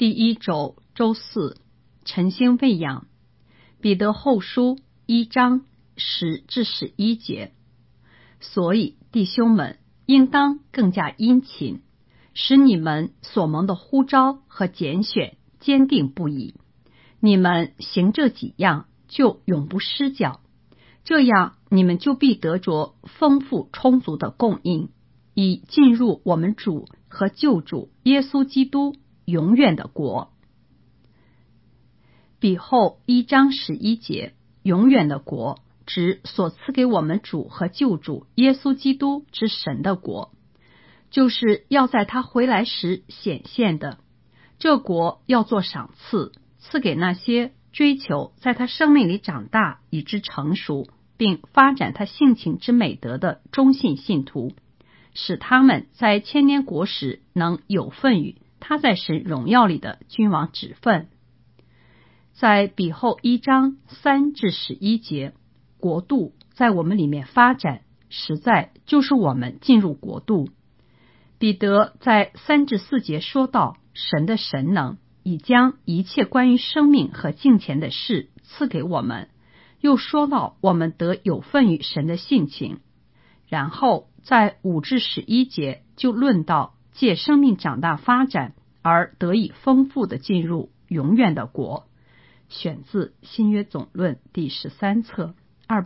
第一周周四，晨星喂养。彼得后书1章10至11节。所以弟兄们，应当更加殷勤，使你们所蒙的呼召和拣选坚定不移。你们行这几样，就永不失脚，这样你们就必得着丰富充足的供应，以进入我们主和救主耶稣基督永远的国。彼后1章11节，永远的国指所赐给我们主和救主耶稣基督之神的国，就是要在他回来时显现的。这国要做赏赐，赐给那些追求在他生命里长大以致成熟，并发展他性情之美德的忠信信徒，使他们在千年国时能有份于他在神荣耀里的君王职分。在彼后1章3至11节，国度在我们里面发展，实在就是我们进入国度。彼得在3至4节说到神的神能已将一切关于生命和敬虔的事赐给我们，又说到我们得有份于神的性情。然后在5至11节就论到借生命长大发展而得以丰富的进入永远的国。选自新约总论第13册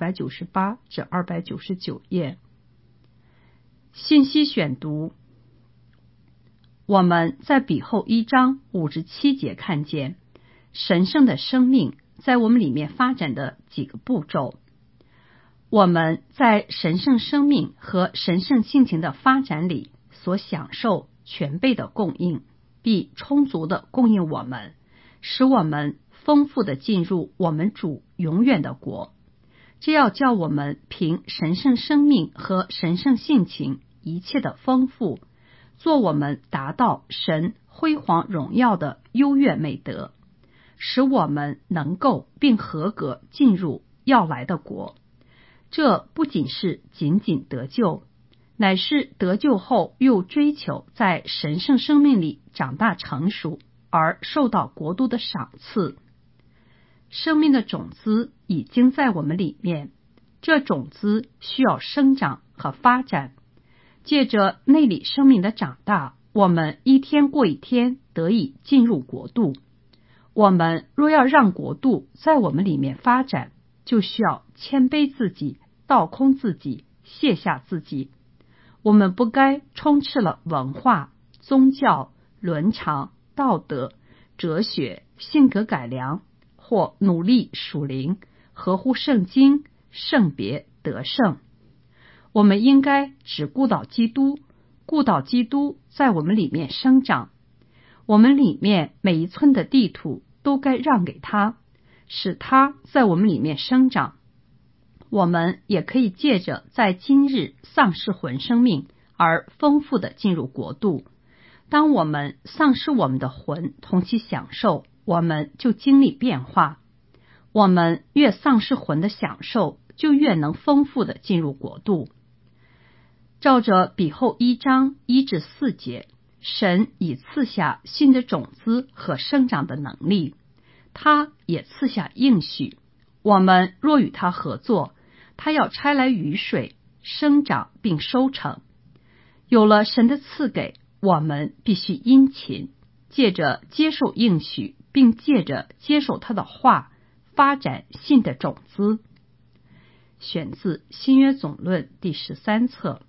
298至299页。信息选读。我们在彼后1章5至7节看见神圣的生命在我们里面发展的几个步骤。我们在神圣生命和神圣性情的发展里所享受全备的供应，必充足的供应我们，使我们丰富的进入我们主永远的国。这要叫我们凭神圣生命和神圣性情一切的丰富，做我们达到神辉煌荣耀的优越美德，使我们能够并合格进入要来的国。这不仅是仅仅得救，乃是得救后又追求在神圣生命里长大成熟，而受到国度的赏赐。生命的种子已经在我们里面，这种子需要生长和发展。借着内里生命的长大，我们一天过一天得以进入国度。我们若要让国度在我们里面发展，就需要谦卑自己，倒空自己，卸下自己。我们不该充斥了文化、宗教、伦常、道德、哲学、性格改良，或努力属灵，合乎圣经、圣别、得胜。我们应该只顾到基督，顾到基督在我们里面生长。我们里面每一寸的地土都该让给他，使他在我们里面生长。我们也可以借着在今日丧失魂生命而丰富的进入国度。当我们丧失我们的魂同其享受，我们就经历变化。我们越丧失魂的享受，就越能丰富的进入国度。照着彼后1章1至4节，神已赐下新的种子和生长的能力，他也赐下应许。我们若与他合作，他要差来雨水，生长并收成。有了神的赐给，我们必须殷勤，借着接受应许，并借着接受他的话，发展新的种子。选自新约总论第13册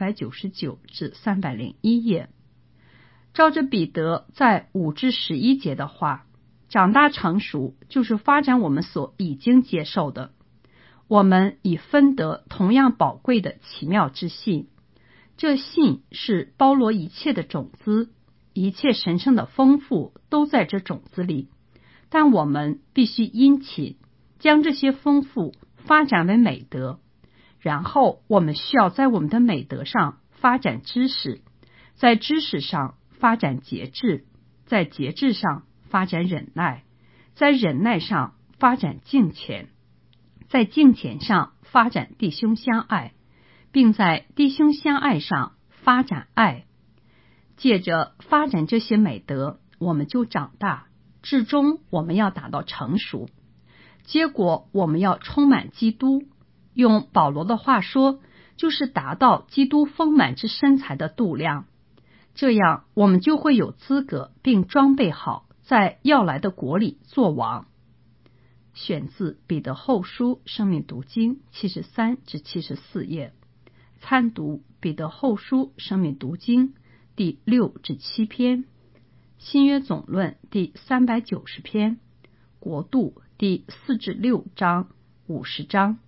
299至301页。照着彼得在5至11节的话，长大成熟就是发展我们所已经接受的。我们已分得同样宝贵的奇妙之信，这信是包罗一切的种子，一切神圣的丰富都在这种子里。但我们必须殷勤，将这些丰富发展为美德，然后我们需要在我们的美德上发展知识，在知识上发展节制，在节制上发展忍耐，在忍耐上发展敬虔，在敬虔上发展弟兄相爱，并在弟兄相爱上发展爱。借着发展这些美德， 我们就长大，至终我们要达到成熟。结果我们要充满基督，用保罗的话说，就是达到基督丰满之身材的度量。这样我们就会有资格并装备好，在要来的国里做王。选自彼得后书生命读经73至74页，参读彼得后书生命读经第6至7篇，新约总论第390篇，国度第4至6章50章。